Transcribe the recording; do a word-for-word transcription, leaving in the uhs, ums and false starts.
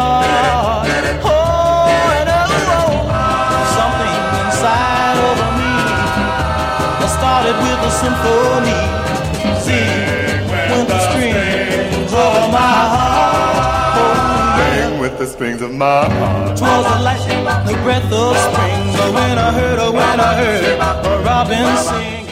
heart. Oh, and oh, something inside of me started with a symphony. See, when the strings of my heart, oh yeah, with the strings of my heart. 'Twas like the breath of spring, but when I heard, oh, when I heard a robin sing.